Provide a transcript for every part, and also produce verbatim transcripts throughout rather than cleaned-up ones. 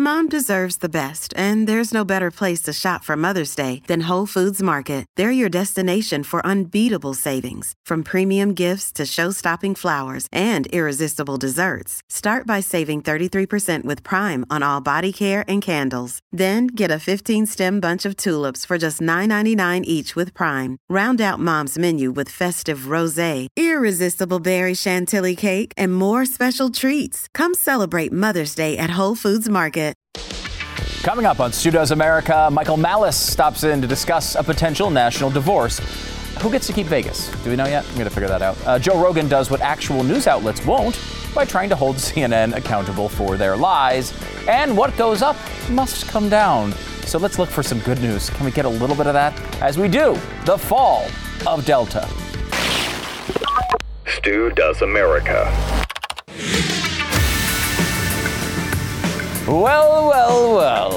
Mom deserves the best, and there's no better place to shop for Mother's Day than Whole Foods Market. They're your destination for unbeatable savings, from premium gifts to show-stopping flowers and irresistible desserts. Start by saving thirty-three percent with Prime on all body care and candles. Then get a fifteen-stem bunch of tulips for just nine ninety-nine each with Prime. Round out Mom's menu with festive rosé, irresistible berry chantilly cake, and more special treats. Come celebrate Mother's Day at Whole Foods Market. Coming up on Stu Does America, Michael Malice stops in to discuss a potential national divorce. Who gets to keep Vegas? Do we know yet? I'm going to figure that out. Uh, Joe Rogan does what actual news outlets won't by trying to hold C N N accountable for their lies. And what goes up must come down. So let's look for some good news. Can we get a little bit of that? As we do, the fall of Delta. Stu Does America. Well, well,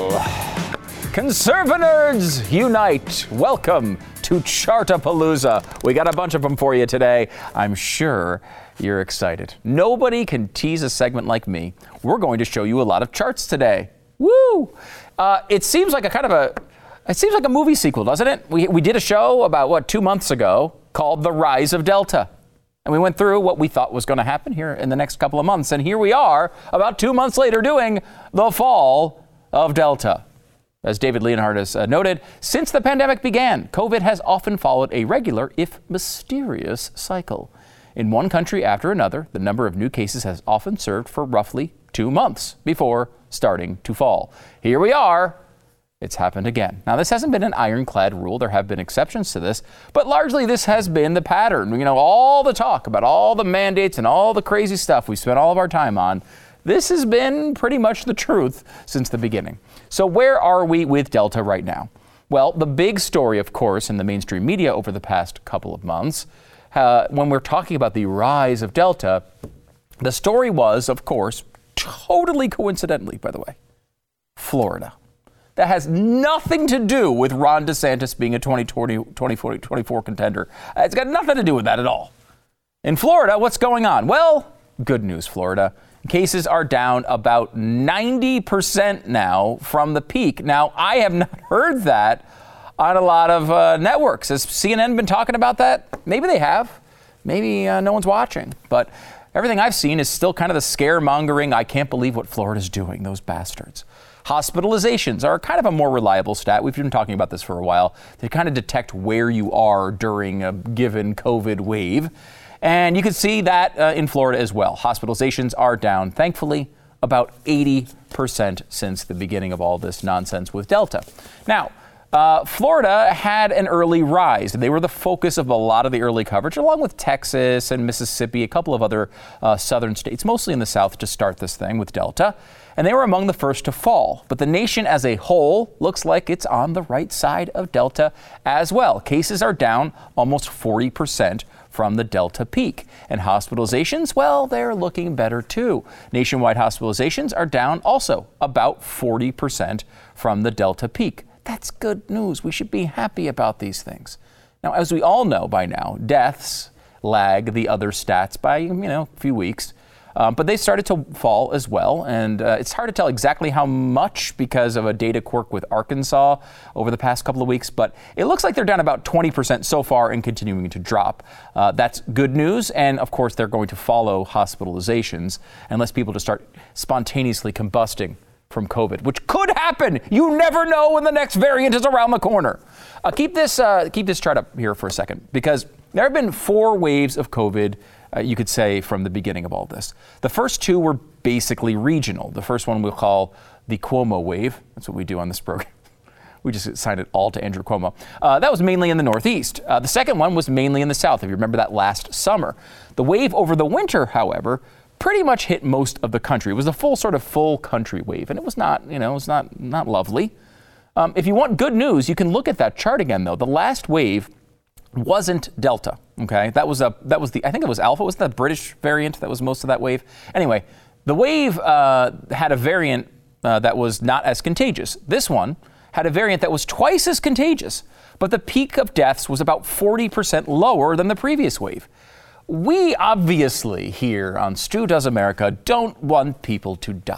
well. Conserva nerds unite. Welcome to Chartapalooza. We got a bunch of them for you today. I'm sure you're excited. Nobody can tease a segment like me. We're going to show you a lot of charts today. Woo! Uh, it seems like a kind of a, it seems like a movie sequel, doesn't it? We we did a show about, what, two months ago called The Rise of Delta. And we went through what we thought was going to happen here in the next couple of months. And here we are, about two months later, doing the fall of Delta. As David Leonhardt has uh, noted, since the pandemic began, COVID has often followed a regular, if mysterious, cycle. In one country after another, the number of new cases has often served for roughly two months before starting to fall. Here we are. It's happened again. Now, this hasn't been an ironclad rule. There have been exceptions to this, but largely this has been the pattern. You know, all the talk about all the mandates and all the crazy stuff we spent all of our time on, this has been pretty much the truth since the beginning. So where are we with Delta right now? Well, the big story, of course, in the mainstream media over the past couple of months, uh, when we're talking about the rise of Delta, the story was, of course, totally coincidentally, by the way, Florida. That has nothing to do with Ron DeSantis being a twenty twenty, twenty twenty-four contender. It's got nothing to do with that at all. In Florida, what's going on? Well, good news, Florida. Cases are down about ninety percent now from the peak. Now, I have not heard that on a lot of uh, networks. Has C N N been talking about that? Maybe they have. Maybe uh, no one's watching. But everything I've seen is still kind of the scaremongering, I can't believe what Florida's doing, those bastards. Hospitalizations are kind of a more reliable stat. We've been talking about this for a while. They kind of detect where you are during a given COVID wave. And you can see that uh, in Florida as well. Hospitalizations are down, thankfully, about eighty percent since the beginning of all this nonsense with Delta. Now, uh, Florida had an early rise. They were the focus of a lot of the early coverage, along with Texas and Mississippi, a couple of other uh, southern states, mostly in the south, to start this thing with Delta. And they were among the first to fall. But the nation as a whole looks like it's on the right side of Delta as well. Cases are down almost forty percent from the Delta peak. And hospitalizations, well, they're looking better too. Nationwide hospitalizations are down also about forty percent from the Delta peak. That's good news. We should be happy about these things. Now, as we all know by now, deaths lag the other stats by, you know, a few weeks. Um, but they started to fall as well, and uh, it's hard to tell exactly how much because of a data quirk with Arkansas over the past couple of weeks, but it looks like they're down about twenty percent so far and continuing to drop. Uh, that's good news, and of course they're going to follow hospitalizations unless people just start spontaneously combusting from COVID, which could happen. You never know when the next variant is around the corner. Uh, keep this uh, keep this chart up here for a second, because there have been four waves of COVID, uh, you could say, from the beginning of all this. The first two were basically regional. The first one we'll call the Cuomo wave. That's what we do on this program. We just assigned it all to Andrew Cuomo. Uh, that was mainly in the Northeast. Uh, the second one was mainly in the South, if you remember that last summer. The wave over the winter, however, pretty much hit most of the country. It was a full sort of full country wave, and it was not, you know, it was not, not lovely. Um, if you want good news, you can look at that chart again, though. The last wave wasn't Delta, okay? That was a that was the I think it was Alpha, was the British variant that was most of that wave. Anyway, the wave uh, had a variant uh, that was not as contagious. This one had a variant that was twice as contagious, but the peak of deaths was about forty percent lower than the previous wave. We obviously here on Stu Does America don't want people to die.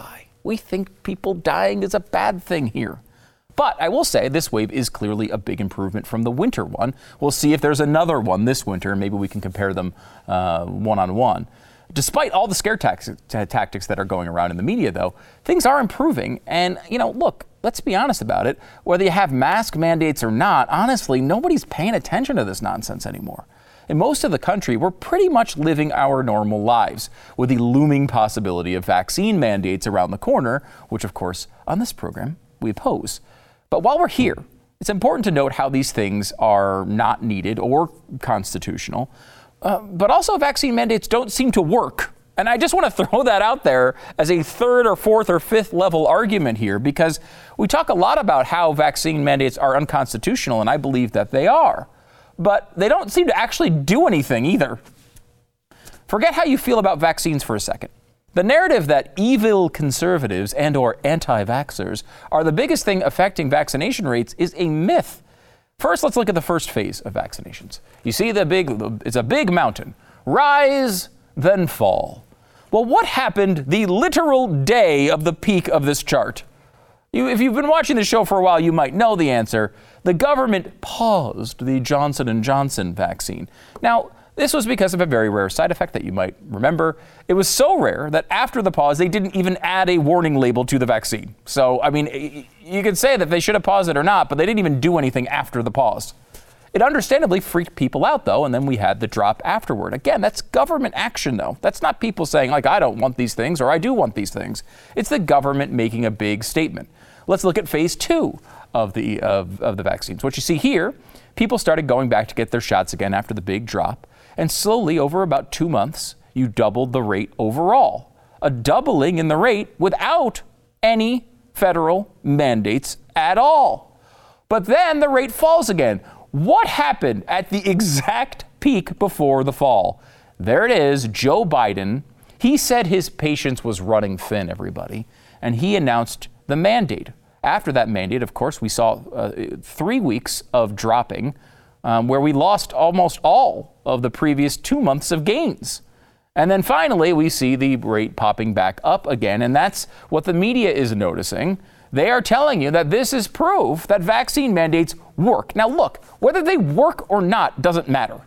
we think people dying is a bad thing here. But I will say this wave is clearly a big improvement from the winter one. We'll see if there's another one this winter, and maybe we can compare them uh, one-on-one. Despite all the scare tax- t- tactics that are going around in the media, though, things are improving. And, you know, look, let's be honest about it. Whether you have mask mandates or not, honestly, nobody's paying attention to this nonsense anymore. In most of the country, we're pretty much living our normal lives with the looming possibility of vaccine mandates around the corner, which, of course, on this program, we oppose. But while we're here, it's important to note how these things are not needed or constitutional. Uh, but also vaccine mandates don't seem to work. And I just want to throw that out there as a third or fourth or fifth level argument here, because we talk a lot about how vaccine mandates are unconstitutional, and I believe that they are. But they don't seem to actually do anything either. Forget how you feel about vaccines for a second. The narrative that evil conservatives and or anti-vaxxers are the biggest thing affecting vaccination rates is a myth. First, let's look at the first phase of vaccinations. You see the big, it's a big mountain. Rise, then fall. Well, what happened the literal day of the peak of this chart? You, if you've been watching the show for a while, you might know the answer. The government paused the Johnson and Johnson vaccine. Now, this was because of a very rare side effect that you might remember. It was so rare that after the pause, they didn't even add a warning label to the vaccine. So, I mean, you could say that they should have paused it or not, but they didn't even do anything after the pause. It understandably freaked people out, though, and then we had the drop afterward. Again, that's government action, though. That's not people saying, like, I don't want these things or I do want these things. It's the government making a big statement. Let's look at phase two of the, of, of the vaccines. What you see here, people started going back to get their shots again after the big drop. And slowly, over about two months, you doubled the rate overall. A doubling in the rate without any federal mandates at all. But then the rate falls again. What happened at the exact peak before the fall? There it is, Joe Biden. He said his patience was running thin, everybody, and he announced the mandate. After that mandate, of course, we saw uh, three weeks of dropping, Um, where we lost almost all of the previous two months of gains. And then finally, we see the rate popping back up again, and that's what the media is noticing. They are telling you that this is proof that vaccine mandates work. Now look, whether they work or not doesn't matter,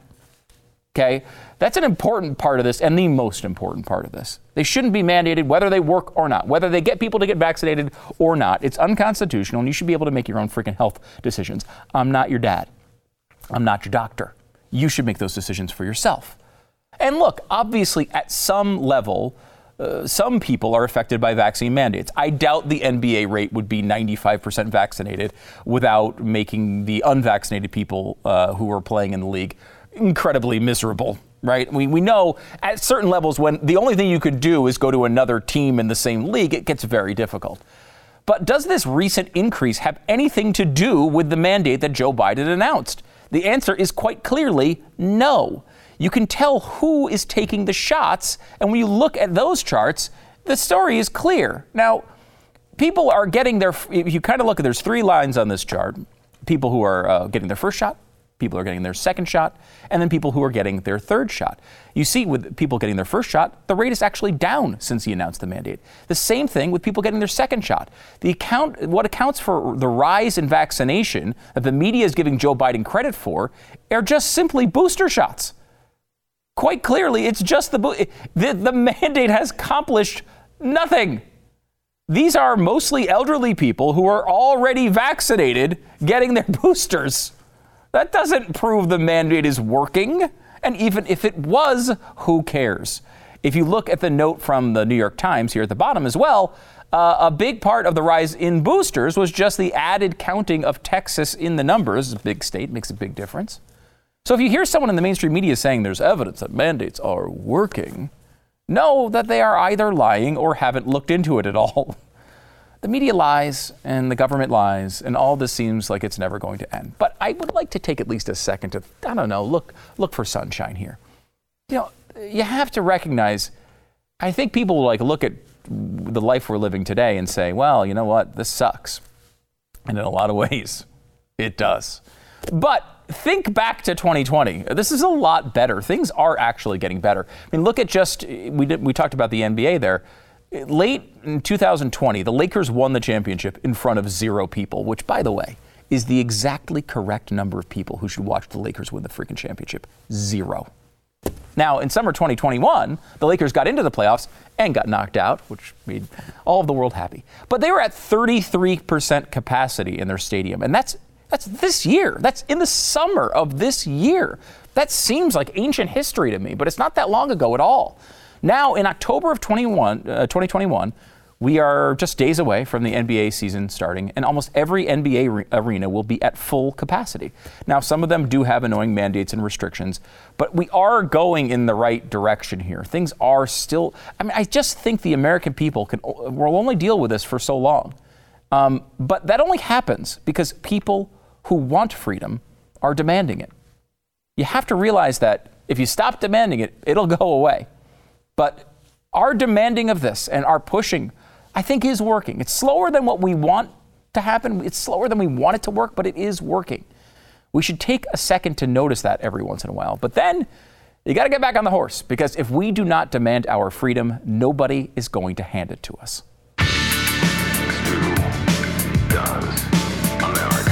okay? That's an important part of this and the most important part of this. They shouldn't be mandated whether they work or not, whether they get people to get vaccinated or not. It's unconstitutional, and you should be able to make your own freaking health decisions. I'm not your dad. I'm not your doctor. You should make those decisions for yourself. And look, obviously, at some level, uh, some people are affected by vaccine mandates. I doubt the N B A rate would be ninety-five percent vaccinated without making the unvaccinated people uh, who are playing in the league incredibly miserable, right? We, we know at certain levels when the only thing you could do is go to another team in the same league, it gets very difficult. But does this recent increase have anything to do with the mandate that Joe Biden announced? The answer is quite clearly no. You can tell who is taking the shots, and when you look at those charts, the story is clear. Now, people are getting their, if you kind of look at, there's three lines on this chart. People who are uh, getting their first shot, people are getting their second shot, and then people who are getting their third shot. You see, with people getting their first shot, the rate is actually down since he announced the mandate. The same thing with people getting their second shot. The account, what accounts for the rise in vaccination that the media is giving Joe Biden credit for are just simply booster shots. Quite clearly, it's just the, bo- the, the mandate has accomplished nothing. These are mostly elderly people who are already vaccinated getting their boosters. That doesn't prove the mandate is working. And even if it was, who cares? If you look at the note from the New York Times here at the bottom as well, uh, a big part of the rise in boosters was just the added counting of Texas in the numbers. It's a big state, makes a big difference. So if you hear someone in the mainstream media saying there's evidence that mandates are working, know that they are either lying or haven't looked into it at all. The media lies and the government lies, and all this seems like it's never going to end. But I would like to take at least a second to, I don't know, look look for sunshine here. You know, you have to recognize, I think people will like look at the life we're living today and say, well, you know what, this sucks. And in a lot of ways, it does. But think back to twenty twenty. This is a lot better. Things are actually getting better. I mean, look at just, we did, we talked about the N B A there. late in two thousand twenty, the Lakers won the championship in front of zero people, which, by the way, is the exactly correct number of people who should watch the Lakers win the freaking championship. Zero. Now, in summer twenty twenty-one, the Lakers got into the playoffs and got knocked out, which made all of the world happy. But they were at thirty-three percent capacity in their stadium, and that's that's this year. That's in the summer of this year. That seems like ancient history to me, but it's not that long ago at all. Now, in October of twenty-one, uh, twenty twenty-one, we are just days away from the N B A season starting, and almost every N B A re- arena will be at full capacity. Now, some of them do have annoying mandates and restrictions, but we are going in the right direction here. Things are still, I mean, I just think the American people can will only deal with this for so long. Um, but that only happens because people who want freedom are demanding it. You have to realize that if you stop demanding it, it'll go away. But our demanding of this and our pushing, I think, is working. It's slower than what we want to happen. It's slower than we want it to work, but it is working. We should take a second to notice that every once in a while. But then you got to get back on the horse, because if we do not demand our freedom, nobody is going to hand it to us. Stu does America.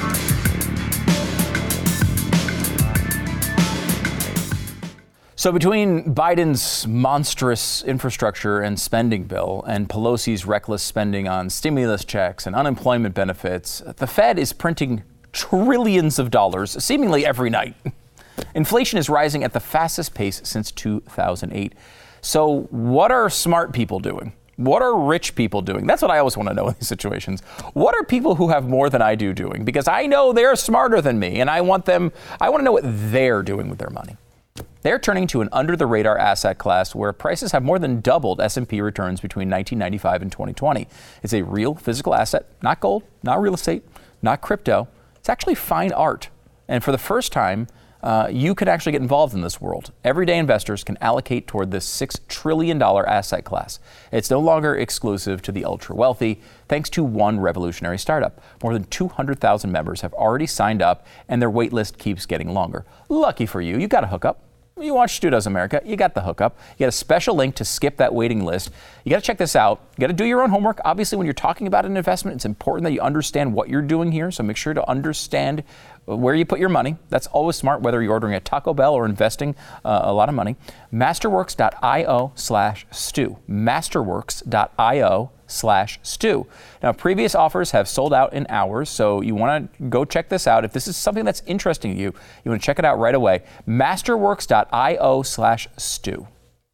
So between Biden's monstrous infrastructure and spending bill and Pelosi's reckless spending on stimulus checks and unemployment benefits, the Fed is printing trillions of dollars seemingly every night. Inflation is rising at the fastest pace since two thousand eight. So what are smart people doing? What are rich people doing? That's what I always want to know in these situations. What are people who have more than I do doing? Because I know they're smarter than me, and I want them, I want to know what they're doing with their money. They're turning to an under-the-radar asset class where prices have more than doubled S and P returns between nineteen ninety-five and twenty twenty. It's a real physical asset, not gold, not real estate, not crypto. It's actually fine art. And for the first time, uh, you can actually get involved in this world. Everyday investors can allocate toward this six trillion dollars asset class. It's no longer exclusive to the ultra-wealthy, thanks to one revolutionary startup. More than two hundred thousand members have already signed up, and their wait list keeps getting longer. Lucky for you, you got a hookup. You watch Stu Does America, you got the hookup. You got a special link to skip that waiting list. You got to check this out. You got to do your own homework. Obviously, when you're talking about an investment, it's important that you understand what you're doing here. So make sure to understand where you put your money. That's always smart, whether you're ordering at Taco Bell or investing uh, a lot of money. Masterworks.io slash Stu. Masterworks.io slash Stu. Now, previous offers have sold out in hours, so you want to go check this out. If this is something that's interesting to you, you want to check it out right away. Masterworks.io slash Stu.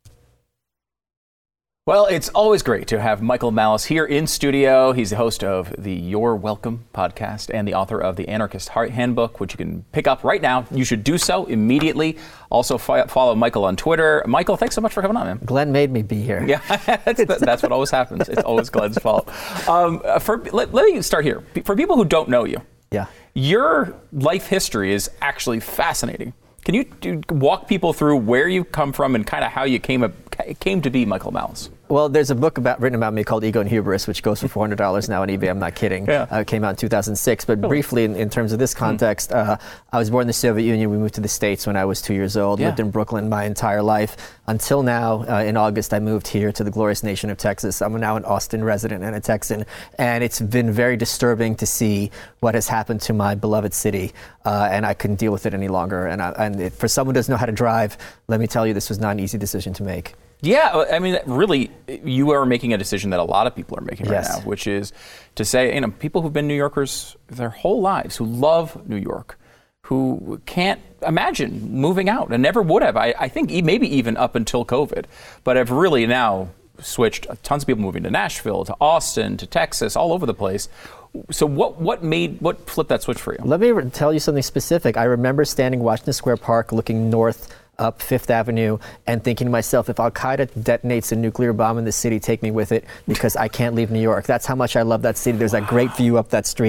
Well, it's always great to have Michael Malice here in studio. He's the host of the You're Welcome podcast and the author of the Anarchist Heart Handbook, which you can pick up right now. You should do so immediately. Also fi- follow Michael on Twitter. Michael, thanks so much for coming on, man. Glenn made me be here. Yeah, that's, that's what always happens. It's always Glenn's fault. Um, for, let, let me start here. For people who don't know you, yeah, your life history is actually fascinating. Can you do, walk people through where you come from and kind of how you came, up, came to be Michael Malice? Well, there's a book about written about me called Ego and Hubris, which goes for four hundred dollars now on eBay. I'm not kidding. Yeah. Uh, it came out in two thousand six. But really? briefly, in, in terms of this context, uh, I was born in the Soviet Union. We moved to the States when I was two years old, yeah. lived in Brooklyn my entire life. Until now, uh, in August, I moved here to the glorious nation of Texas. I'm now an Austin resident and a Texan. And it's been very disturbing to see what has happened to my beloved city. Uh, and I couldn't deal with it any longer. And, I, and it, for someone who doesn't know how to drive, let me tell you, this was not an easy decision to make. Yeah, I mean, really, you are making a decision that a lot of people are making right yes. now, which is to say, you know, people who've been New Yorkers their whole lives, who love New York, who can't imagine moving out and never would have. I, I think maybe even up until COVID, but have really now switched. Tons of people moving to Nashville, to Austin, to Texas, all over the place. So what what made, what flipped that switch for you? Let me re- tell you something specific. I remember standing Washington Square Park looking north up Fifth Avenue and thinking to myself, if Al-Qaeda detonates a nuclear bomb in the city, take me with it, because I can't leave New York. That's how much I love that city. There's wow. that great view up that street.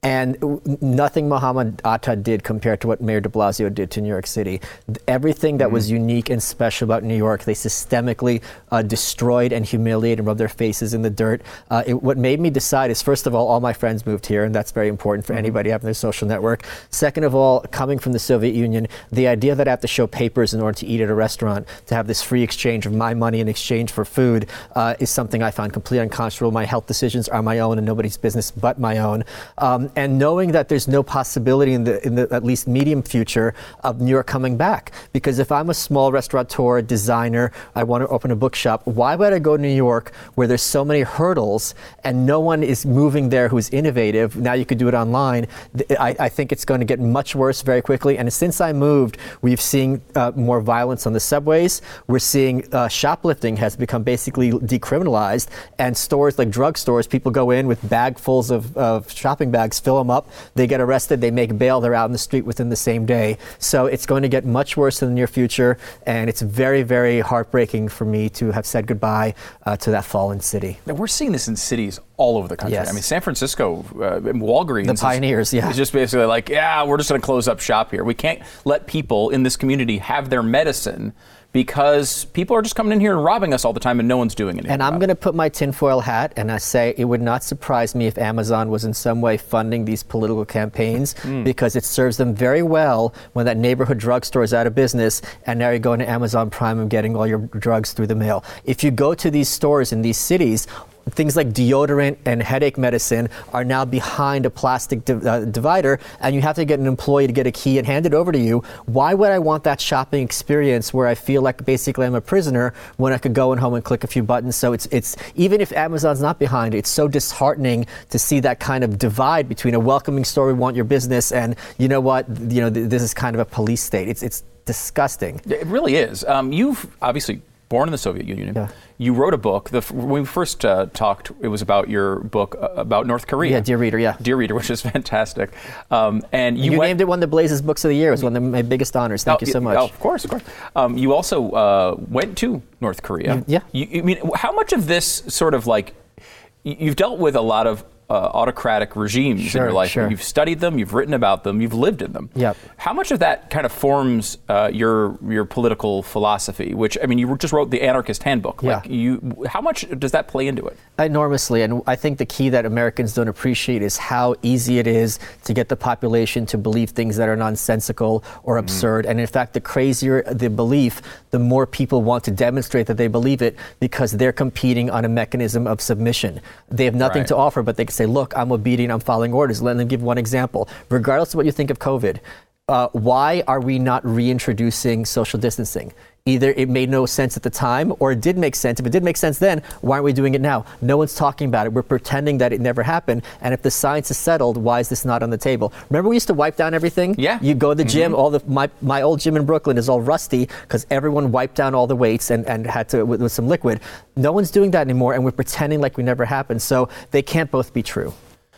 And w- nothing Mohammed Atta did compared to what Mayor de Blasio did to New York City. Th- Everything that mm-hmm. was unique and special about New York, they systemically uh, destroyed and humiliated and rubbed their faces in the dirt. Uh, it, what made me decide is, first of all, all my friends moved here, and that's very important for mm-hmm. anybody having their social network. Second of all, coming from the Soviet Union, the idea that I have to show papers in order to eat at a restaurant, to have this free exchange of my money in exchange for food, uh, is something I found completely unconscionable. My health decisions are my own and nobody's business but my own. Um, and knowing that there's no possibility in the, in the at least medium future of New York coming back. Because if I'm a small restaurateur, designer, I want to open a bookshop, why would I go to New York where there's so many hurdles and no one is moving there who's innovative? Now you could do it online. I, I think it's going to get much worse very quickly. And since I moved, we've seen uh, more violence on the subways. We're seeing uh, shoplifting has become basically decriminalized, and stores like drugstores, people go in with bagfuls of, of shopping bags, fill them up, they get arrested, they make bail, they're out in the street within the same day. So it's going to get much worse in the near future, and it's very, very heartbreaking for me to have said goodbye uh, to that fallen city. Now, we're seeing this in cities all over the country. Yes. I mean, San Francisco, uh, Walgreens. The pioneers, is, yeah. is just basically like, yeah, we're just going to close up shop here. We can't let people in this community have their medicine because people are just coming in here and robbing us all the time and no one's doing anything. And I'm going to put my tinfoil hat and I say it would not surprise me if Amazon was in some way funding these political campaigns mm. because it serves them very well when that neighborhood drugstore is out of business and now you're going to Amazon Prime and getting all your drugs through the mail. If you go to these stores in these cities, things like deodorant and headache medicine are now behind a plastic di- uh, divider, and you have to get an employee to get a key and hand it over to you. Why would I want that shopping experience where I feel like basically I'm a prisoner when I could go in home and click a few buttons? So it's it's even if Amazon's not behind it, it's so disheartening to see that kind of divide between a welcoming store, we want your business, and you know what, you know, th- this is kind of a police state. It's it's disgusting. It really is. Um, you've obviously born in the Soviet Union. Yeah. You wrote a book. The, when we first uh, talked, it was about your book uh, about North Korea. Yeah, Dear Reader, yeah. Dear Reader, which is fantastic. Um, and you, you went, named it one of the Blazes Books of the Year. It was one of my biggest honors. Thank oh, you so much. Oh, of course, of course. Um, you also uh, went to North Korea. Yeah. You, I mean, how much of this sort of like, you've dealt with a lot of Uh, autocratic regimes sure, in your life. Sure. You've studied them, you've written about them, you've lived in them. Yep. How much of that kind of forms uh, your your political philosophy? Which, I mean, you just wrote the Anarchist Handbook. Yeah. Like you, how much does that play into it? Enormously, and I think the key that Americans don't appreciate is how easy it is to get the population to believe things that are nonsensical or mm-hmm. absurd. And in fact, the crazier the belief, the more people want to demonstrate that they believe it because they're competing on a mechanism of submission. They have nothing right. to offer, but they can say, look, I'm obedient, I'm following orders. Let me give one example. Regardless of what you think of COVID, uh, why are we not reintroducing social distancing? Either it made no sense at the time or it did make sense. If it did make sense then, why aren't we doing it now? No one's talking about it. We're pretending that it never happened. And if the science is settled, why is this not on the table? Remember we used to wipe down everything? Yeah. You go to the gym, mm-hmm. all the my, my old gym in Brooklyn is all rusty because everyone wiped down all the weights and, and had to with, with some liquid. No one's doing that anymore and we're pretending like we never happened. So they can't both be true.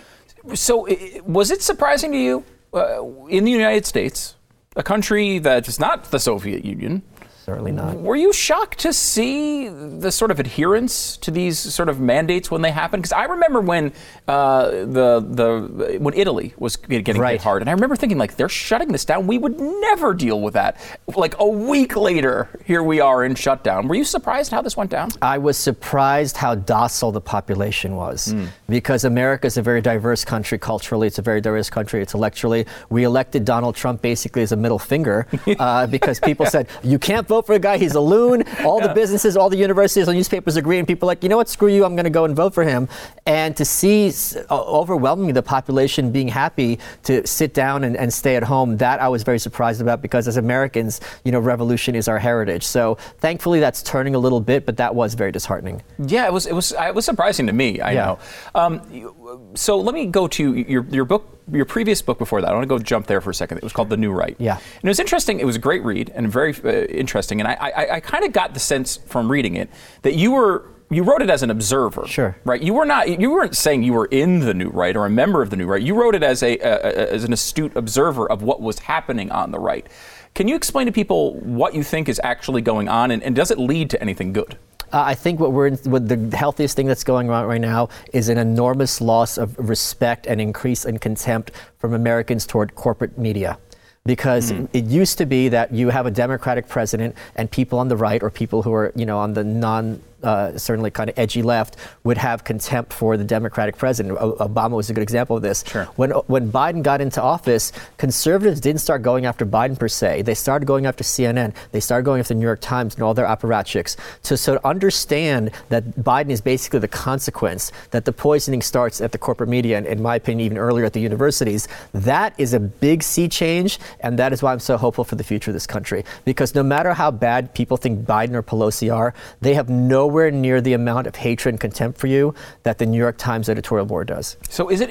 So was it surprising to you uh, in the United States, a country that is not the Soviet Union? Certainly not. Were you shocked to see the sort of adherence to these sort of mandates when they happened? Because I remember when uh, the the when Italy was getting right. hit hard, and I remember thinking like they're shutting this down. We would never deal with that. Like a week later, here we are in shutdown. Were you surprised how this went down? I was surprised how docile the population was mm. because America is a very diverse country culturally. It's a very diverse country intellectually. We elected Donald Trump basically as a middle finger uh, because people said you can't vote for a guy, he's a loon. All yeah. the businesses, all the universities, all newspapers agree, and people are like, you know what, screw you, I'm going to go and vote for him. And to see uh, overwhelmingly the population being happy to sit down and, and stay at home, that I was very surprised about because as Americans, you know, revolution is our heritage. So thankfully that's turning a little bit, but that was very disheartening. Yeah, it was it was it was surprising to me, I yeah. know. Um, so let me go to your your book. Your previous book before that, I want to go jump there for a second. It was called The New Right. Yeah. And it was interesting. It was a great read and very uh, interesting. And I, I, I kind of got the sense from reading it that you were you wrote it as an observer. Sure. Right. You were not. You weren't saying you were in the new right or a member of the new right. You wrote it as a, a as an astute observer of what was happening on the right. Can you explain to people what you think is actually going on, and, and does it lead to anything good? Uh, I think what we're what the healthiest thing that's going on right now is an enormous loss of respect and increase in contempt from Americans toward corporate media. Because mm. it used to be that you have a Democratic president and people on the right or people who are, you know, on the non Uh, certainly kind of edgy left would have contempt for the Democratic president. O- Obama was a good example of this. Sure. When when Biden got into office, conservatives didn't start going after Biden per se. They started going after C N N. They started going after the New York Times and all their apparatchiks. To so to understand that Biden is basically the consequence, that the poisoning starts at the corporate media, and in my opinion, even earlier at the universities, that is a big sea change, and that is why I'm so hopeful for the future of this country. Because no matter how bad people think Biden or Pelosi are, they have no nowhere near the amount of hatred and contempt for you that the New York Times editorial board does. So is it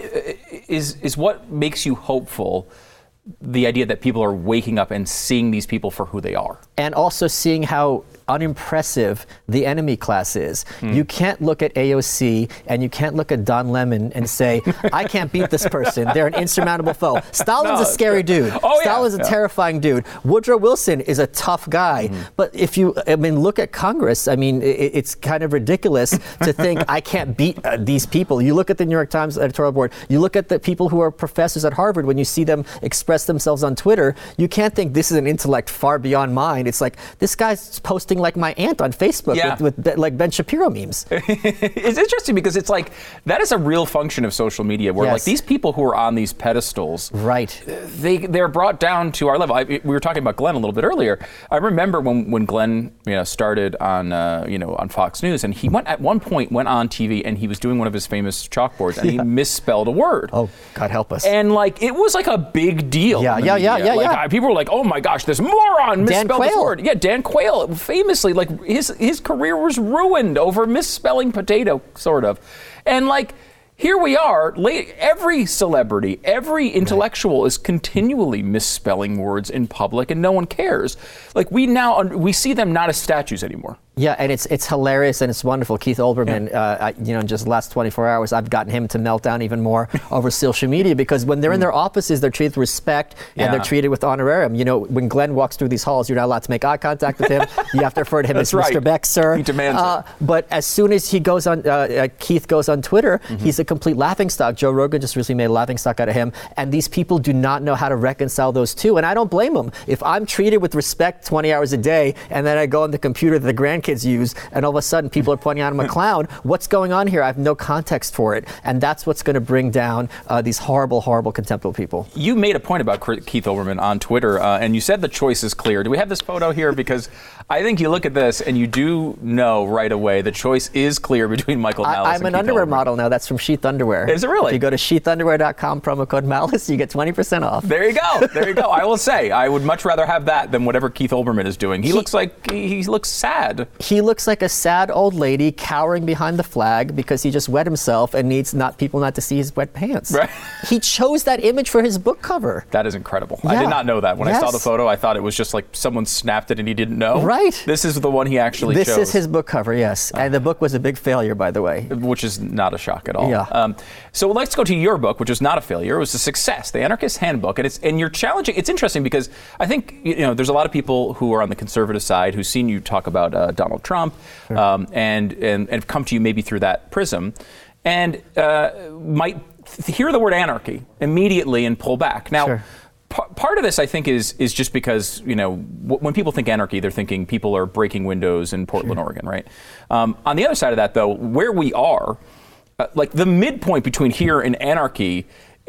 is is what makes you hopeful the idea that people are waking up and seeing these people for who they are? And also seeing how unimpressive the enemy class is. Mm. You can't look at A O C and you can't look at Don Lemon and say, I can't beat this person. They're an insurmountable foe. Stalin's no, a scary dude. Oh, Stalin's yeah. a yeah. terrifying dude. Woodrow Wilson is a tough guy. Mm. But if you, I mean, look at Congress. I mean, it, it's kind of ridiculous to think I can't beat uh, these people. You look at the New York Times editorial board. You look at the people who are professors at Harvard. When you see them express themselves on Twitter, you can't think this is an intellect far beyond mine. It's like, this guy's posting like my aunt on Facebook yeah. with, with like Ben Shapiro memes. It's interesting because it's like that is a real function of social media where yes. like these people who are on these pedestals, right? They they're brought down to our level. I, we were talking about Glenn a little bit earlier. I remember when when Glenn you know started on uh, you know on Fox News, and he went at one point went on T V and he was doing one of his famous chalkboards and yeah. he misspelled a word. Oh, God help us! And like it was like a big deal. Yeah, yeah, yeah, yeah, like, yeah. People were like, "Oh my gosh, this moron misspelled Dan this Quayle. word." Yeah, Dan Quayle famously like. His his career was ruined over misspelling potato, sort of. And like, here we are, every celebrity, every intellectual right. is continually misspelling words in public and no one cares. Like we now, we see them not as statues anymore. Yeah, and it's it's hilarious and it's wonderful. Keith Olbermann, yeah. uh, I, you know, in just the last twenty-four hours, I've gotten him to melt down even more over social media because when they're in their offices, they're treated with respect and yeah. they're treated with honorarium. You know, when Glenn walks through these halls, you're not allowed to make eye contact with him. You have to refer to him as right. Mister Beck, sir. He demands uh, it. But as soon as he goes on, uh, uh, Keith goes on Twitter, mm-hmm. he's a complete laughingstock. Joe Rogan just recently made a laughingstock out of him, and these people do not know how to reconcile those two. And I don't blame them. If I'm treated with respect twenty hours a day, and then I go on the computer that the grandkids use, and all of a sudden people are pointing out I'm a clown. What's going on here? I have no context for it. And that's what's going to bring down uh, these horrible, horrible, contemptible people. You made a point about Keith Olbermann on Twitter, uh, and you said the choice is clear. Do we have this photo here? Because I think you look at this and you do know right away the choice is clear between Michael Malice I, I'm and an Keith underwear Olbermann. model now. That's from Sheath Underwear. Is it really? If you go to sheath underwear dot com, promo code Malice, you get twenty percent off. There you go. There you go. I will say, I would much rather have that than whatever Keith Olbermann is doing. He, he looks like, he, he looks sad. He looks like a sad old lady cowering behind the flag because he just wet himself and needs not people not to see his wet pants. Right. He chose that image for his book cover. That is incredible. Yeah. I did not know that. When yes. I saw the photo, I thought it was just like someone snapped it and he didn't know. Right. This is the one he actually this chose. This is his book cover, yes. Uh, and the book was a big failure, by the way. Which is not a shock at all. Yeah. Um, so let's go to your book, which was not a failure. It was a success, The Anarchist Handbook. And it's and you're challenging. It's interesting because I think, you know, there's a lot of people who are on the conservative side who've seen you talk about uh, Donald Trump sure. um, and, and, and have come to you maybe through that prism and uh, might th- hear the word anarchy immediately and pull back. Now, sure. p- part of this, I think, is is just because, you know, w- when people think anarchy, they're thinking people are breaking windows in Portland, sure. Oregon, right? Um, on the other side of that, though, where we are, uh, like the midpoint between here and anarchy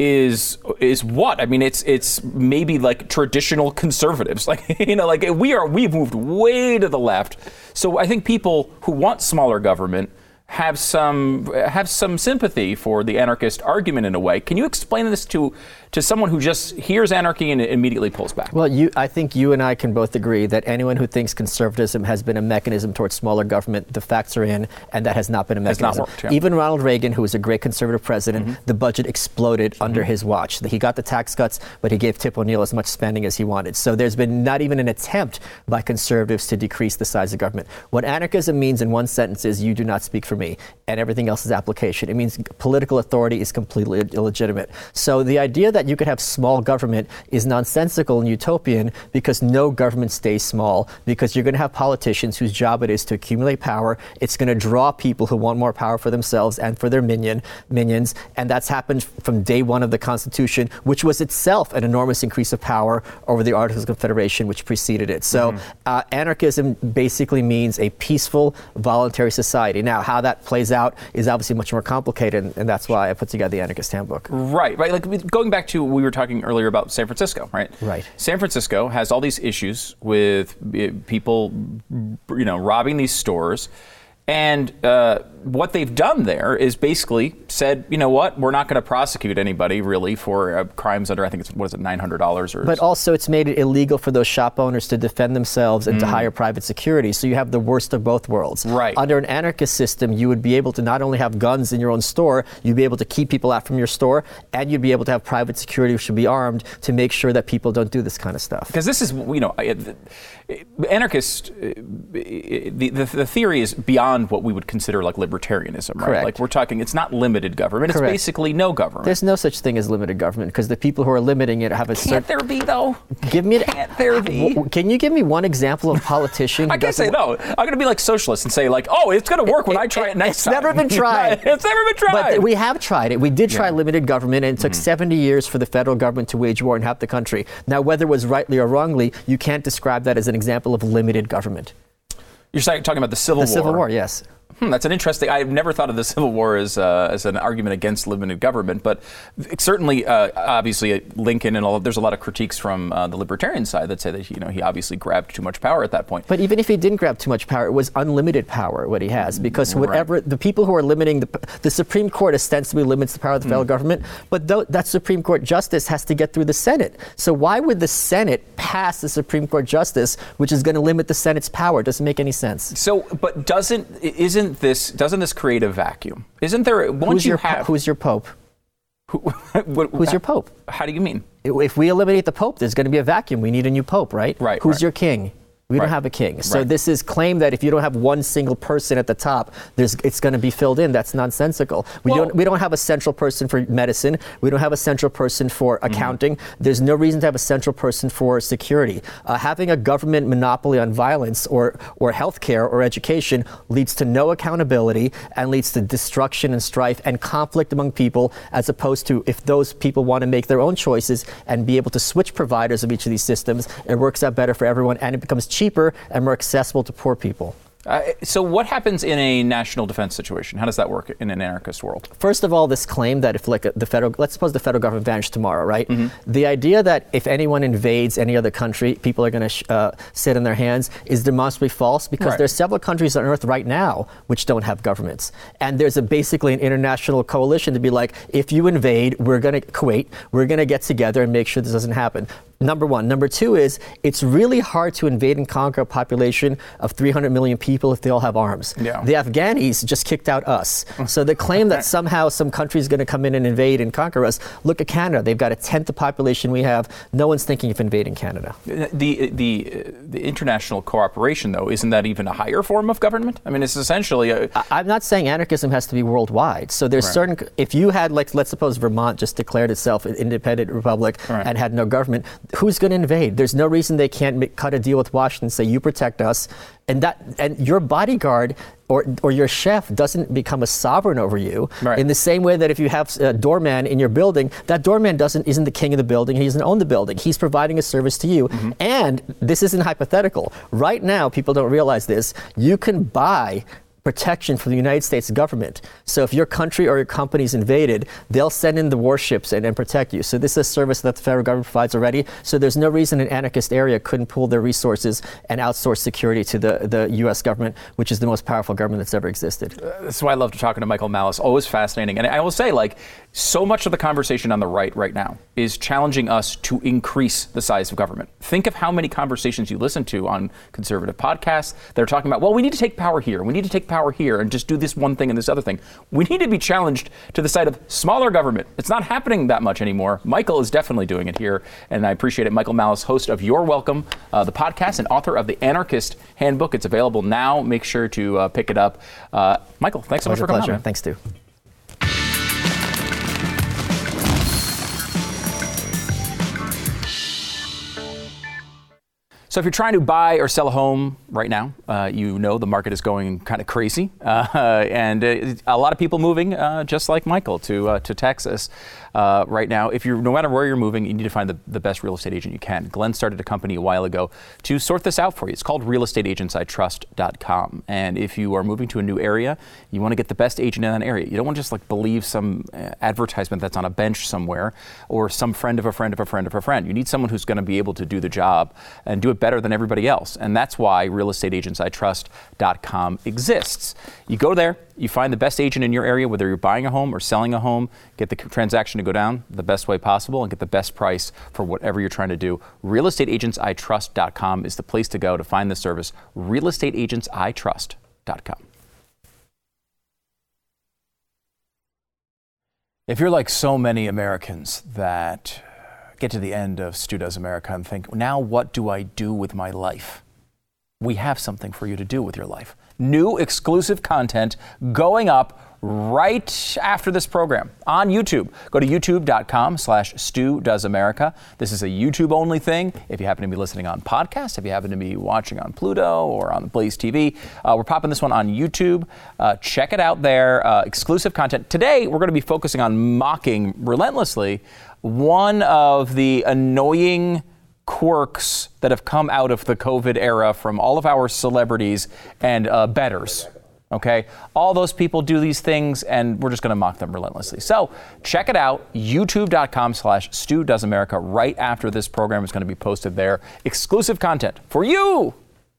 is is what? I mean, it's it's maybe like traditional conservatives. Like, you know, like we are, we've moved way to the left. So I think people who want smaller government have some have some sympathy for the anarchist argument in a way. Can you explain this to to someone who just hears anarchy and immediately pulls back? Well, you, I think you and I can both agree that anyone who thinks conservatism has been a mechanism towards smaller government, the facts are in, and that has not been a mechanism. Has not worked, yeah. Even Ronald Reagan, who was a great conservative president, mm-hmm. the budget exploded mm-hmm. under his watch. He got the tax cuts, but he gave Tip O'Neill as much spending as he wanted. So there's been not even an attempt by conservatives to decrease the size of government. What anarchism means in one sentence is you do not speak for me, and everything else is application. It means political authority is completely illegitimate. So the idea that you could have small government is nonsensical and utopian because no government stays small, because you're going to have politicians whose job it is to accumulate power. It's going to draw people who want more power for themselves and for their minion minions, and that's happened from day one of the Constitution, which was itself an enormous increase of power over the Articles of Confederation, which preceded it. So mm-hmm. uh, anarchism basically means a peaceful, voluntary society. Now, how that plays out is obviously much more complicated, and, and that's why I put together the Anarchist Handbook. Right, right. Like going back to we were talking earlier about San Francisco, right? Right. San Francisco has all these issues with people, you know, robbing these stores. And uh, what they've done there is basically said, you know what, we're not going to prosecute anybody really for uh, crimes under, I think it's, what is it, nine hundred dollars? Or but also it's made it illegal for those shop owners to defend themselves and mm. to hire private security. So you have the worst of both worlds. Right. Under an anarchist system, you would be able to not only have guns in your own store, you'd be able to keep people out from your store, and you'd be able to have private security who should be armed to make sure that people don't do this kind of stuff. Because this is, you know, anarchist, the, the, the theory is beyond what we would consider like libertarianism, right? Correct. Like we're talking, it's not limited government, it's Correct. basically no government. There's no such thing as limited government because the people who are limiting it have a Can't certain... there be though? Give me... Can't there be? Can you give me one example of a politician I can't say no. I'm going to be like socialist and say like, oh, it's going to work when it, I try it, it next it's time. It's never been tried. It's never been tried. But we have tried it. We did try yeah. limited government, and it took mm-hmm. seventy years for the federal government to wage war in half the country. Now, whether it was rightly or wrongly, you can't describe that as an example of limited government. You're talking about the Civil the War. The Civil War, yes. Hmm, that's an interesting. I've never thought of the Civil War as uh, as an argument against limited government, but certainly, uh, obviously, Lincoln and all. There's a lot of critiques from uh, the libertarian side that say that you know he obviously grabbed too much power at that point. But even if he didn't grab too much power, it was unlimited power what he has, because whatever right. the people who are limiting the the Supreme Court ostensibly limits the power of the federal mm. government, but th- that Supreme Court justice has to get through the Senate. So why would the Senate pass the Supreme Court justice, which is going to limit the Senate's power? It doesn't make any sense. So, but doesn't isn't this doesn't this create a vacuum? Isn't there once who's you your, have who's your pope? Who, what, who's your pope? How do you mean? If we eliminate the pope, there's going to be a vacuum. We need a new pope, right? Right. Who's right. your king? We right. don't have a king. So right. this is claim that if you don't have one single person at the top, there's it's going to be filled in. That's nonsensical. We well, don't we don't have a central person for medicine. We don't have a central person for accounting. Mm-hmm. There's no reason to have a central person for security. Uh, having a government monopoly on violence or or healthcare or education leads to no accountability and leads to destruction and strife and conflict among people, as opposed to if those people want to make their own choices and be able to switch providers of each of these systems, it works out better for everyone and it becomes cheaper and more accessible to poor people. Uh, so what happens in a national defense situation? How does that work in an anarchist world? First of all, this claim that if like the federal, let's suppose the federal government vanished tomorrow, right? Mm-hmm. The idea that if anyone invades any other country, people are going to sh- uh, sit on their hands is demonstrably false, because right. there's several countries on earth right now which don't have governments. And there's a basically an international coalition to be like, if you invade, we're going to, Kuwait, we're going to get together and make sure this doesn't happen. Number one. Number two is it's really hard to invade and conquer a population of three hundred million people if they all have arms. Yeah. The Afghanis just kicked out us. So the claim that somehow some country is going to come in and invade and conquer us, look at Canada. They've got a tenth the population we have. No one's thinking of invading Canada. The the the international cooperation, though, isn't that even a higher form of government? I mean, it's essentially a... I, I'm not saying anarchism has to be worldwide. So there's right. certain... If you had, like, let's suppose Vermont just declared itself an independent republic right. and had no government, who's going to invade? There's no reason they can't make, cut a deal with Washington and say, you protect us. And that and your bodyguard or or your chef doesn't become a sovereign over you. Right. In the same way that if you have a doorman in your building, that doorman doesn't isn't the king of the building. He doesn't own the building. He's providing a service to you. Mm-hmm. And this isn't hypothetical. Right now, people don't realize this. You can buy protection from the United States government. So if your country or your company is invaded, they'll send in the warships and, and protect you. So this is a service that the federal government provides already. So there's no reason an anarchist area couldn't pool their resources and outsource security to the, the U S government, which is the most powerful government that's ever existed. Uh, that's why I love talking to Michael Malice. Always fascinating. And I will say, like, so much of the conversation on the right right now is challenging us to increase the size of government. Think of how many conversations you listen to on conservative podcasts that are talking about, well, we need to take power here. We need to take power here and just do this one thing and this other thing. We need to be challenged to the side of smaller government. It's not happening that much anymore. Michael is definitely doing it here, and I appreciate it. Michael Malice, host of You're Welcome, uh, the podcast, and author of The Anarchist Handbook. It's available now. Make sure to uh, pick it up. Uh, Michael, thanks so much for coming on, man. Thanks, Stu. So if you're trying to buy or sell a home right now, uh, you know the market is going kind of crazy, uh, and uh, a lot of people moving, uh, just like Michael, to uh, to Texas uh, right now. If you're, no matter where you're moving, you need to find the, the best real estate agent you can. Glenn started a company a while ago to sort this out for you. It's called real estate agents I trust dot com. And if you are moving to a new area, you want to get the best agent in that area. You don't want to just like believe some advertisement that's on a bench somewhere or some friend of a friend of a friend of a friend. You need someone who's going to be able to do the job and do it better than everybody else. And that's why real estate agents I trust dot com exists. You go there, you find the best agent in your area, whether you're buying a home or selling a home, get the transaction to go down the best way possible and get the best price for whatever you're trying to do. real estate agents I trust dot com is the place to go to find the service. real estate agents I trust dot com. If you're like so many Americans that get to the end of Stu Does America and think, now what do I do with my life? We have something for you to do with your life. New exclusive content going up right after this program on YouTube. Go to youtube dot com slash Stu Does America. This is a YouTube only thing. If you happen to be listening on podcast, if you happen to be watching on Pluto or on Blaze T V, uh, we're popping this one on YouTube. Uh, check it out there. Uh, exclusive content. Today, we're going to be focusing on mocking relentlessly one of the annoying quirks that have come out of the COVID era from all of our celebrities and uh, betters. Okay, all those people do these things, and we're just going to mock them relentlessly. So check it out, youtube dot com slash Stu Does America. Right after this program is going to be posted there. Exclusive content for you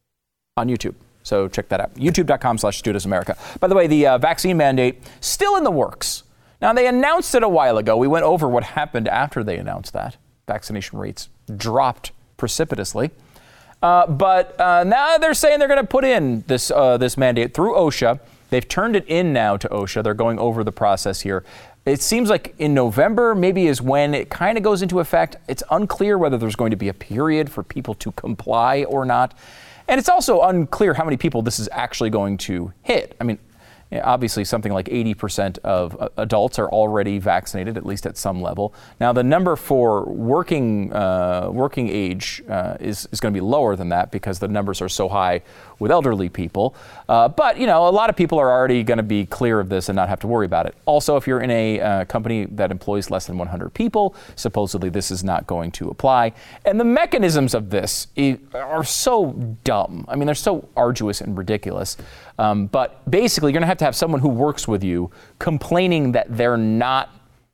on YouTube. So check that out, youtube dot com slash Stu Does America. By the way, the uh, vaccine mandate still in the works. Now, they announced it a while ago. We went over what happened after they announced that. Vaccination rates dropped precipitously. Uh, but uh, now they're saying they're going to put in this uh, this mandate through OSHA. They've turned it in now to OSHA. They're going over the process here. It seems like in November maybe is when it kind of goes into effect. It's unclear whether there's going to be a period for people to comply or not. And it's also unclear how many people this is actually going to hit. I mean, obviously, something like eighty percent of adults are already vaccinated, at least at some level. Now, the number for working uh, working age uh, is, is going to be lower than that because the numbers are so high with elderly people. Uh, but, you know, a lot of people are already going to be clear of this and not have to worry about it. Also, if you're in a uh, company that employs less than one hundred people, supposedly this is not going to apply. And the mechanisms of this are so dumb. I mean, they're so arduous and ridiculous. Um, but basically, you're going to have to have someone who works with you complaining that they're not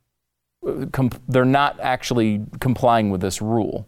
com- they're not actually complying with this rule.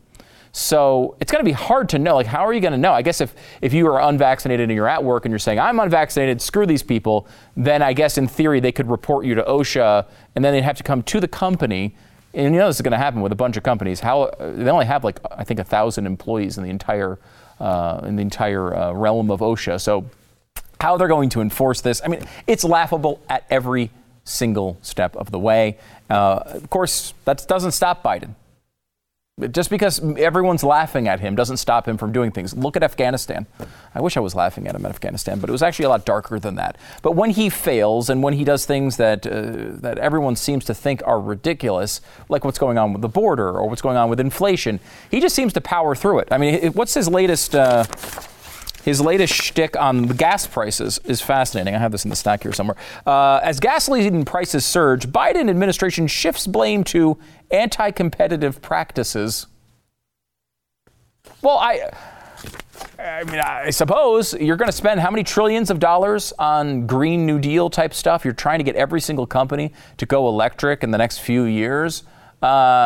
So it's going to be hard to know. Like, how are you going to know? I guess if, if you are unvaccinated and you're at work and you're saying, I'm unvaccinated, screw these people, then I guess in theory they could report you to OSHA and then they'd have to come to the company. And you know this is going to happen with a bunch of companies. How they only have like, I think, a thousand employees in the entire uh, in the entire uh, realm of OSHA. So how they're going to enforce this, I mean, it's laughable at every single step of the way. Uh, of course, that doesn't stop Biden. Just because everyone's laughing at him doesn't stop him from doing things. Look at Afghanistan. I wish I was laughing at him at Afghanistan, but it was actually a lot darker than that. But when he fails and when he does things that uh, that everyone seems to think are ridiculous, like what's going on with the border or what's going on with inflation, he just seems to power through it. I mean, what's his latest... Uh, His latest shtick on the gas prices is fascinating. I have this in the stack here somewhere. Uh, as gasoline prices surge, Biden administration shifts blame to anti-competitive practices. Well, I I mean, I suppose you're going to spend how many trillions of dollars on Green New Deal type stuff? You're trying to get every single company to go electric in the next few years. Uh,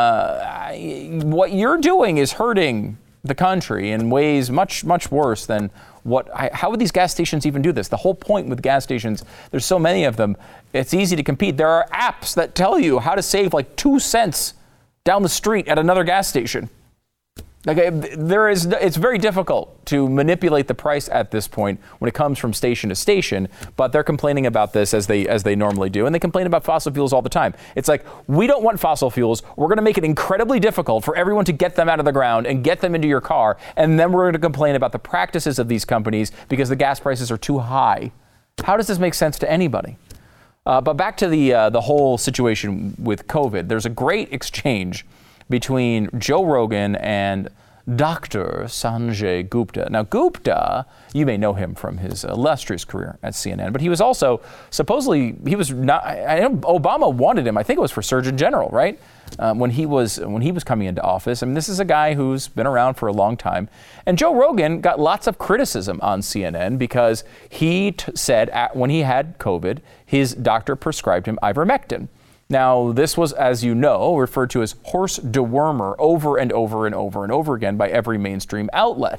I, what you're doing is hurting the country in ways much, much worse than what. I, how would these gas stations even do this? The whole point with gas stations, there's so many of them, it's easy to compete. There are apps that tell you how to save like two cents down the street at another gas station. Like, there is, it's very difficult to manipulate the price at this point when it comes from station to station, but they're complaining about this as they as they normally do, and they complain about fossil fuels all the time. It's like, we don't want fossil fuels. We're going to make it incredibly difficult for everyone to get them out of the ground and get them into your car, and then we're going to complain about the practices of these companies because the gas prices are too high. How does this make sense to anybody? Uh, but back to the uh, the whole situation with COVID. There's a great exchange between Joe Rogan and Doctor Sanjay Gupta. Now, Gupta, you may know him from his illustrious career at C N N, but he was also supposedly, he was not, I know Obama wanted him, I think it was for Surgeon General, right? Um, when he was when he was coming into office. I mean, this is a guy who's been around for a long time. And Joe Rogan got lots of criticism on C N N because he t- said at, when he had COVID, his doctor prescribed him ivermectin. Now, this was, as you know, referred to as horse dewormer over and over and over and over again by every mainstream outlet.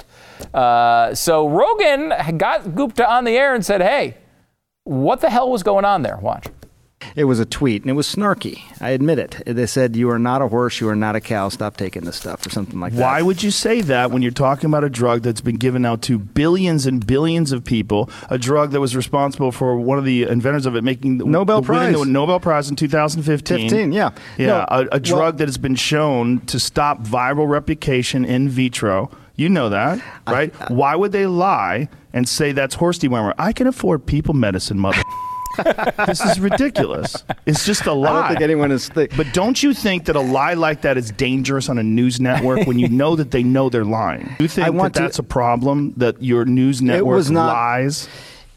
Uh, so Rogan got Gupta on the air and said, hey, what the hell was going on there? Watch. It was a tweet, and it was snarky. I admit it. They said, you are not a horse, you are not a cow, stop taking this stuff, or something like that. Why would you say that when you're talking about a drug that's been given out to billions and billions of people, a drug that was responsible for one of the inventors of it making the Nobel the, winning Prize. the Nobel Prize in two thousand fifteen? fifteen, yeah. Yeah, No, a, a drug well, that has been shown to stop viral replication in vitro. You know that, right? I, I, Why would they lie and say that's horse dewormer? I can afford people medicine, mother. This is ridiculous. It's just a lie. I don't think anyone is. Th- but don't you think that a lie like that is dangerous on a news network when you know that they know they're lying? Do you think that to, that's a problem, that your news network was not, lies?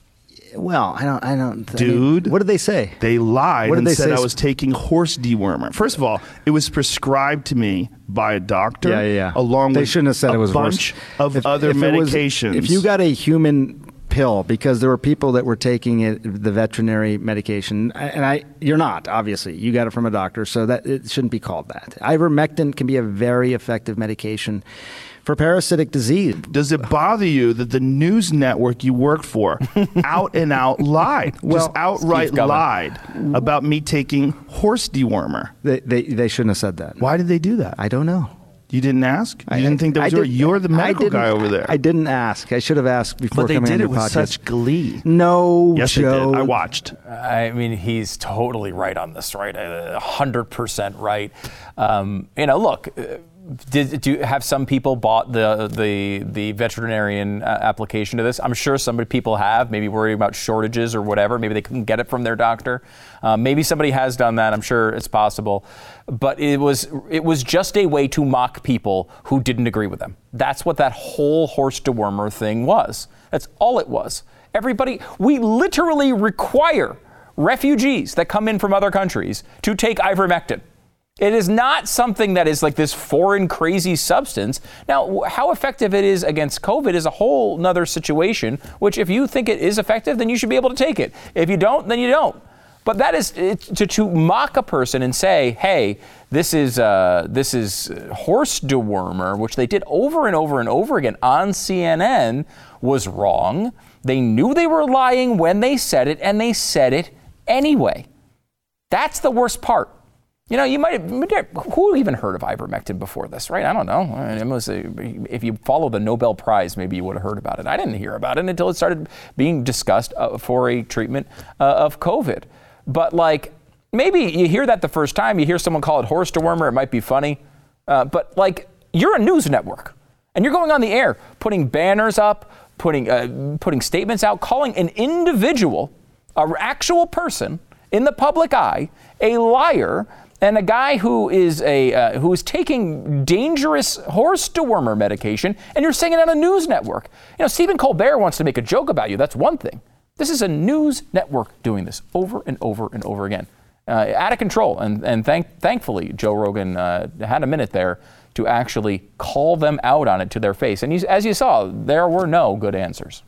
Well, I don't. I don't. Dude. I mean, what did they say? They lied what did and they said say? I was taking horse dewormer. First of all, it was prescribed to me by a doctor. Yeah, yeah, yeah. Along they with shouldn't have said a it was bunch horse. of if, other if medications. Was, if you got a human pill, because there were people that were taking it, the veterinary medication, and I, you're not, obviously. You got it from a doctor, so that it shouldn't be called that. Ivermectin can be a very effective medication for parasitic disease. Does it bother you that the news network you worked for out and out lied, well, just outright lied about me taking horse dewormer? They, they they shouldn't have said that. Why did they do that? I don't know. You didn't ask? You I, didn't think that was I your, did, you're the medical guy over there. I didn't ask. I should have asked before but they coming did on it your with podcast. such glee. No, yes, Joe. they did. I watched. I mean, he's totally right on this, right? A hundred percent right. Um, you know, look. Uh, Did do you have some people bought the the the veterinarian uh, application to this? I'm sure some people have, maybe worried about shortages or whatever. Maybe they couldn't get it from their doctor. Uh, maybe somebody has done that. I'm sure it's possible. But it was it was just a way to mock people who didn't agree with them. That's what that whole horse dewormer thing was. That's all it was. Everybody, we literally require refugees that come in from other countries to take ivermectin. It is not something that is like this foreign crazy substance. Now, how effective it is against COVID is a whole nother situation, which if you think it is effective, then you should be able to take it. If you don't, then you don't. But that is it, to, to mock a person and say, hey, this is uh, this is horse dewormer, which they did over and over and over again on C N N, was wrong. They knew they were lying when they said it, and they said it anyway. That's the worst part. You know, you might have, who even heard of ivermectin before this, right? I don't know. I mean, it was a, if you follow the Nobel Prize, maybe you would have heard about it. I didn't hear about it until it started being discussed uh, for a treatment uh, of COVID. But like, maybe you hear that the first time, you hear someone call it horse dewormer, it might be funny. Uh, but like, you're a news network, and you're going on the air, putting banners up, putting uh, putting statements out, calling an individual, an actual person in the public eye, a liar, and a guy who is a uh, who is taking dangerous horse dewormer medication, and you're saying it on a news network. You know, Stephen Colbert wants to make a joke about you. That's one thing. This is a news network doing this over and over and over again. Uh, out of control. And, and thank, thankfully, Joe Rogan uh, had a minute there to actually call them out on it to their face. And you, as you saw, there were no good answers.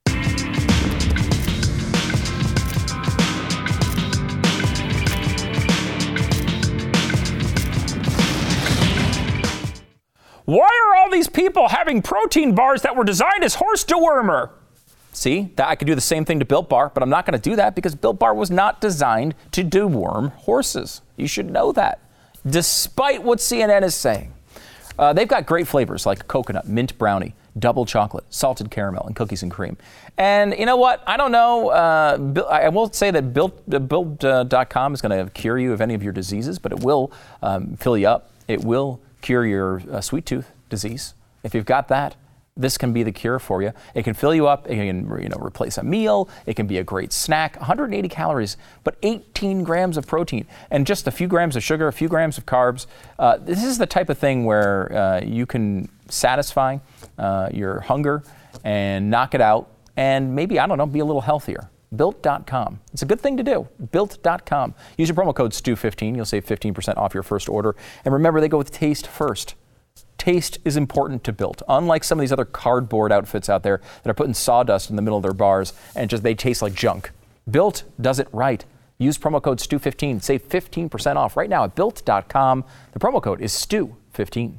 Why are all these people having protein bars that were designed as horse dewormer? See, that I could do the same thing to Built Bar, but I'm not going to do that because Built Bar was not designed to deworm horses. You should know that, despite what C N N is saying. Uh, they've got great flavors like coconut, mint brownie, double chocolate, salted caramel, and cookies and cream. And you know what? I don't know. Uh, I will say that Built, uh, Built dot com is going to cure you of any of your diseases, but it will um, fill you up. It will cure your uh, sweet tooth disease. If you've got that, this can be the cure for you. It can fill you up. It can, you know, replace a meal. It can be a great snack. one hundred eighty calories, but eighteen grams of protein and just a few grams of sugar, a few grams of carbs. Uh, this is the type of thing where uh, you can satisfy uh, your hunger and knock it out, and maybe, I don't know, be a little healthier. Built dot com. It's a good thing to do. Built dot com. Use your promo code S T U fifteen. You'll save fifteen percent off your first order. And remember, they go with taste first. Taste is important to Built. Unlike some of these other cardboard outfits out there that are putting sawdust in the middle of their bars and just they taste like junk. Built does it right. Use promo code S T U fifteen. Save fifteen percent off right now at Built dot com. The promo code is S T U fifteen.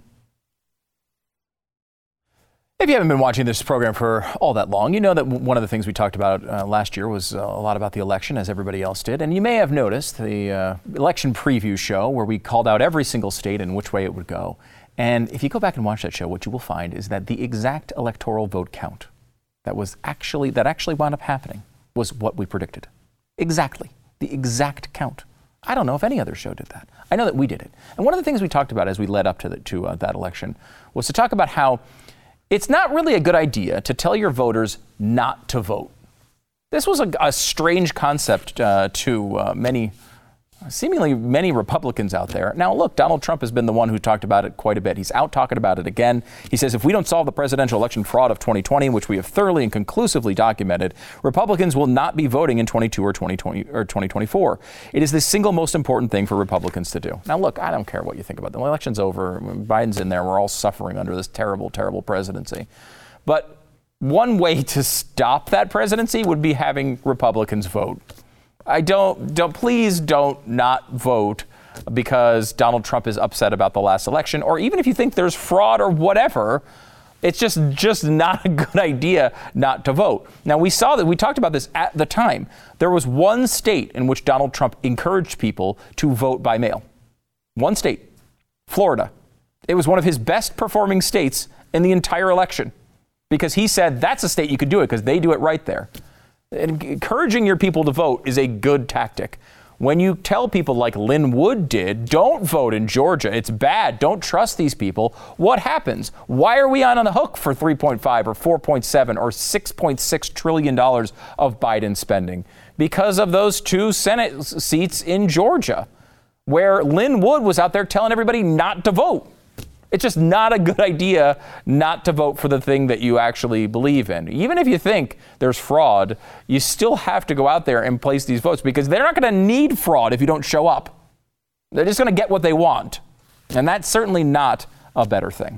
If you haven't been watching this program for all that long, you know that one of the things we talked about uh, last year was uh, a lot about the election, as everybody else did. And you may have noticed the uh, election preview show where we called out every single state and which way it would go. And if you go back and watch that show, what you will find is that the exact electoral vote count that was actually that actually wound up happening was what we predicted. Exactly. The exact count. I don't know if any other show did that. I know that we did it. And one of the things we talked about as we led up to, the, to uh, that election was to talk about how it's not really a good idea to tell your voters not to vote. This was a, a strange concept uh, to uh, many seemingly many Republicans out there. Now, look, Donald Trump has been the one who talked about it quite a bit. He's out talking about it again. He says if we don't solve the presidential election fraud of twenty twenty, which we have thoroughly and conclusively documented, Republicans will not be voting in twenty-two or twenty twenty or twenty twenty-four. It is the single most important thing for Republicans to do. Now, look, I don't care what you think about the election's over. Biden's in there. We're all suffering under this terrible, terrible presidency. But one way to stop that presidency would be having Republicans vote. I don't, don't, please don't not vote because Donald Trump is upset about the last election, or even if you think there's fraud or whatever, it's just, just not a good idea not to vote. Now, we saw that, we talked about this at the time. There was one state in which Donald Trump encouraged people to vote by mail. One state, Florida. It was one of his best performing states in the entire election because he said that's a state you could do it because they do it right there. Encouraging your people to vote is a good tactic. When you tell people like Lynn Wood did, don't vote in Georgia, it's bad, don't trust these people, what happens? Why are we on, on the hook for three point five or four point seven or six point six trillion dollars of Biden spending? Because of those two Senate seats in Georgia, where Lynn Wood was out there telling everybody not to vote. It's just not a good idea not to vote for the thing that you actually believe in. Even if you think there's fraud, you still have to go out there and place these votes because they're not going to need fraud if you don't show up. They're just going to get what they want. And that's certainly not a better thing.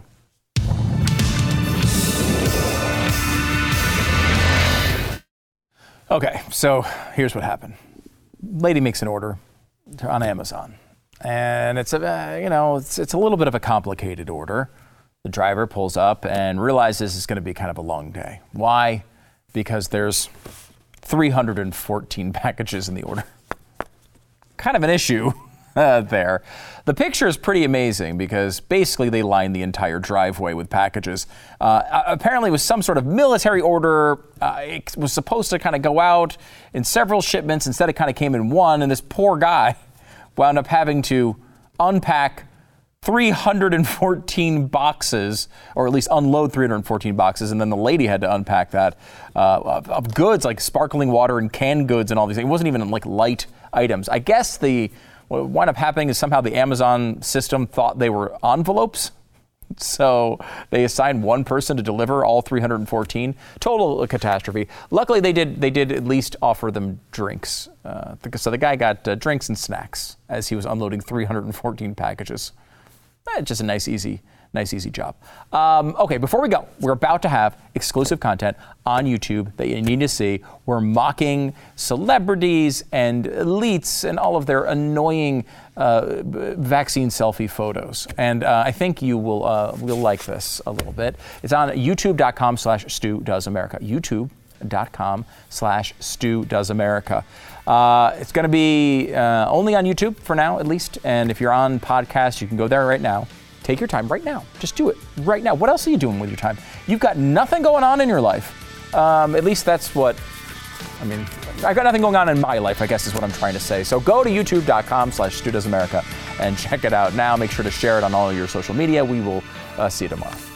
Okay, so here's what happened. Lady makes an order on Amazon. And it's a, uh, you know, it's, it's a little bit of a complicated order. The driver pulls up and realizes it's going to be kind of a long day. Why? Because there's three hundred fourteen packages in the order. Kind of an issue uh, there. The picture is pretty amazing because basically they lined the entire driveway with packages. Uh, apparently it was some sort of military order. Uh, it was supposed to kind of go out in several shipments. Instead, it kind of came in one, and this poor guy wound up having to unpack three hundred fourteen boxes, or at least unload three hundred fourteen boxes, and then the lady had to unpack that uh, of, of goods like sparkling water and canned goods and all these things. It wasn't even like light items. I guess the what wound up happening is somehow the Amazon system thought they were envelopes, So they assigned one person to deliver all three hundred fourteen. Total a catastrophe. Luckily, they did they did at least offer them drinks. Uh, so the guy got uh, drinks and snacks as he was unloading three hundred fourteen packages. Eh, just a nice, easy, nice, easy job. Um, okay, before we go, we're about to have exclusive content on YouTube that you need to see. We're mocking celebrities and elites and all of their annoying uh, vaccine selfie photos. And uh, I think you will uh, will like this a little bit. It's on youtube.com slash Stu Does America. YouTube.com slash Stu Does America. Uh, it's going to be uh, only on YouTube for now, at least. And if you're on podcast, you can go there right now. Take your time right now. Just do it right now. What else are you doing with your time? You've got nothing going on in your life. Um, at least that's what, I mean, I've got nothing going on in my life, I guess is what I'm trying to say. So go to youtube.com slash Stu Does America and check it out now. Make sure to share it on all of your social media. We will uh, see you tomorrow.